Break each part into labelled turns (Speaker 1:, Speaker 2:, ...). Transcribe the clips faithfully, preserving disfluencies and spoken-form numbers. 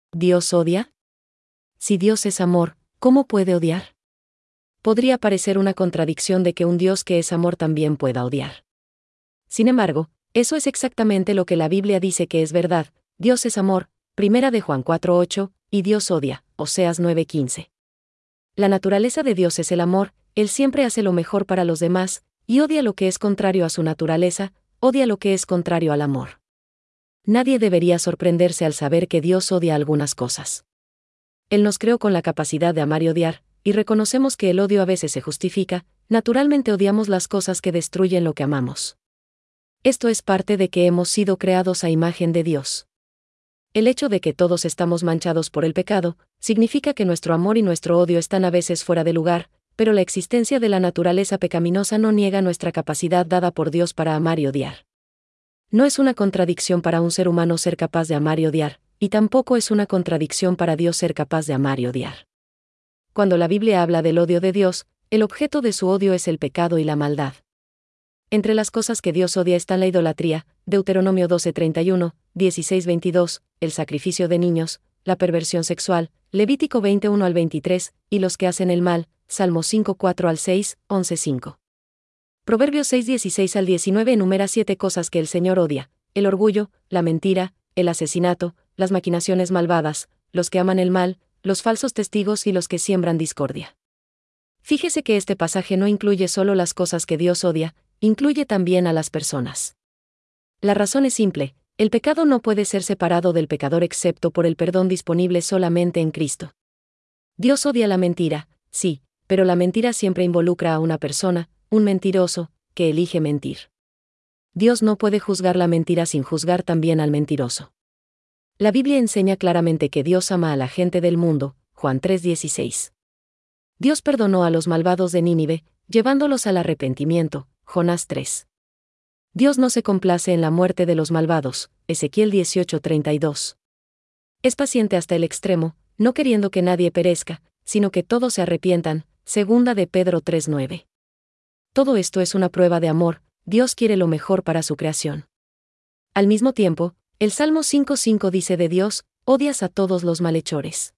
Speaker 1: ¿Dios odia? Si Dios es amor, ¿cómo puede odiar? Podría parecer una contradicción de que un Dios que es amor también pueda odiar. Sin embargo, eso es exactamente lo que la Biblia dice que es verdad. Dios es amor, primera de Juan cuatro ocho, y Dios odia, Oseas nueve quince. La naturaleza de Dios es el amor, Él siempre hace lo mejor para los demás, y odia lo que es contrario a su naturaleza, odia lo que es contrario al amor. Nadie debería sorprenderse al saber que Dios odia algunas cosas. Él nos creó con la capacidad de amar y odiar, y reconocemos que el odio a veces se justifica. Naturalmente odiamos las cosas que destruyen lo que amamos. Esto es parte de que hemos sido creados a imagen de Dios. El hecho de que todos estamos manchados por el pecado, significa que nuestro amor y nuestro odio están a veces fuera de lugar, pero la existencia de la naturaleza pecaminosa no niega nuestra capacidad dada por Dios para amar y odiar. No es una contradicción para un ser humano ser capaz de amar y odiar, y tampoco es una contradicción para Dios ser capaz de amar y odiar. Cuando la Biblia habla del odio de Dios, el objeto de su odio es el pecado y la maldad. Entre las cosas que Dios odia están la idolatría, Deuteronomio doce treinta y uno, dieciséis veintidós, el sacrificio de niños, la perversión sexual, Levítico veintiuno al veintitrés, y los que hacen el mal, Salmo cinco cuatro al seis, once cinco. Proverbios seis dieciséis al diecinueve enumera siete cosas que el Señor odia: el orgullo, la mentira, el asesinato, las maquinaciones malvadas, los que aman el mal, los falsos testigos y los que siembran discordia. Fíjese que este pasaje no incluye solo las cosas que Dios odia, incluye también a las personas. La razón es simple: el pecado no puede ser separado del pecador excepto por el perdón disponible solamente en Cristo. Dios odia la mentira, sí, pero la mentira siempre involucra a una persona, un mentiroso, que elige mentir. Dios no puede juzgar la mentira sin juzgar también al mentiroso. La Biblia enseña claramente que Dios ama a la gente del mundo, Juan tres dieciséis. Dios perdonó a los malvados de Nínive, llevándolos al arrepentimiento, Jonás tres. Dios no se complace en la muerte de los malvados, Ezequiel dieciocho treinta y dos. Es paciente hasta el extremo, no queriendo que nadie perezca, sino que todos se arrepientan, segunda de Pedro tres nueve. Todo esto es una prueba de amor. Dios quiere lo mejor para su creación. Al mismo tiempo, el Salmo cinco cinco dice de Dios: odias a todos los malhechores.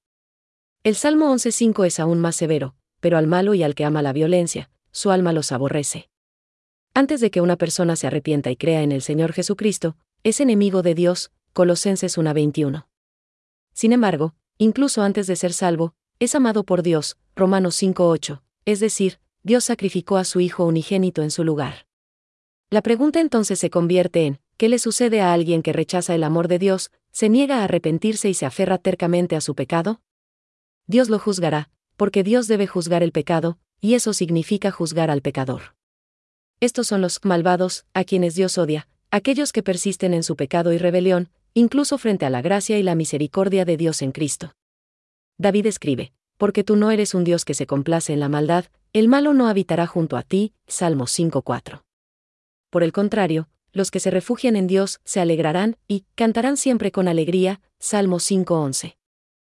Speaker 1: El Salmo once cinco es aún más severo: pero al malo y al que ama la violencia, su alma los aborrece. Antes de que una persona se arrepienta y crea en el Señor Jesucristo, es enemigo de Dios, Colosenses uno veintiuno. Sin embargo, incluso antes de ser salvo, es amado por Dios, Romanos cinco ocho, es decir, Dios sacrificó a su Hijo unigénito en su lugar. La pregunta entonces se convierte en: ¿qué le sucede a alguien que rechaza el amor de Dios, se niega a arrepentirse y se aferra tercamente a su pecado? Dios lo juzgará, porque Dios debe juzgar el pecado, y eso significa juzgar al pecador. Estos son los malvados, a quienes Dios odia, aquellos que persisten en su pecado y rebelión, incluso frente a la gracia y la misericordia de Dios en Cristo. David escribe: porque tú no eres un Dios que se complace en la maldad, el malo no habitará junto a ti, Salmo cinco cuatro. Por el contrario, los que se refugian en Dios se alegrarán y cantarán siempre con alegría, Salmo cinco once.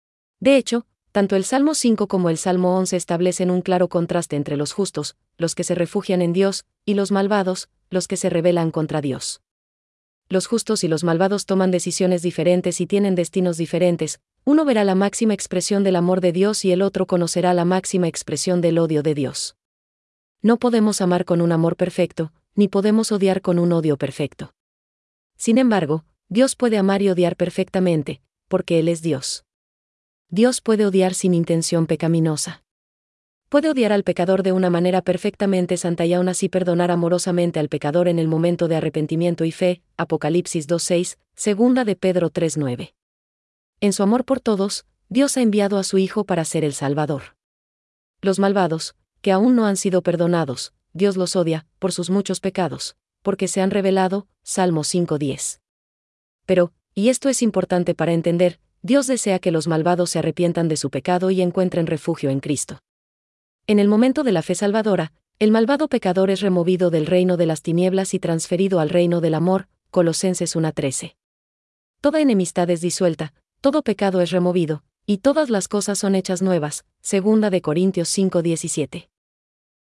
Speaker 1: De hecho, tanto el Salmo cinco como el Salmo once establecen un claro contraste entre los justos, los que se refugian en Dios, y los malvados, los que se rebelan contra Dios. Los justos y los malvados toman decisiones diferentes y tienen destinos diferentes. Uno verá la máxima expresión del amor de Dios y el otro conocerá la máxima expresión del odio de Dios. No podemos amar con un amor perfecto, ni podemos odiar con un odio perfecto. Sin embargo, Dios puede amar y odiar perfectamente, porque Él es Dios. Dios puede odiar sin intención pecaminosa. Puede odiar al pecador de una manera perfectamente santa y aún así perdonar amorosamente al pecador en el momento de arrepentimiento y fe, Apocalipsis dos seis, segunda de Pedro tres nueve. En su amor por todos, Dios ha enviado a su Hijo para ser el Salvador. Los malvados, que aún no han sido perdonados, Dios los odia, por sus muchos pecados, porque se han rebelado, Salmo cinco diez. Pero, y esto es importante para entender, Dios desea que los malvados se arrepientan de su pecado y encuentren refugio en Cristo. En el momento de la fe salvadora, el malvado pecador es removido del reino de las tinieblas y transferido al reino del amor, Colosenses uno trece. Toda enemistad es disuelta, todo pecado es removido, y todas las cosas son hechas nuevas, segunda de Corintios cinco diecisiete.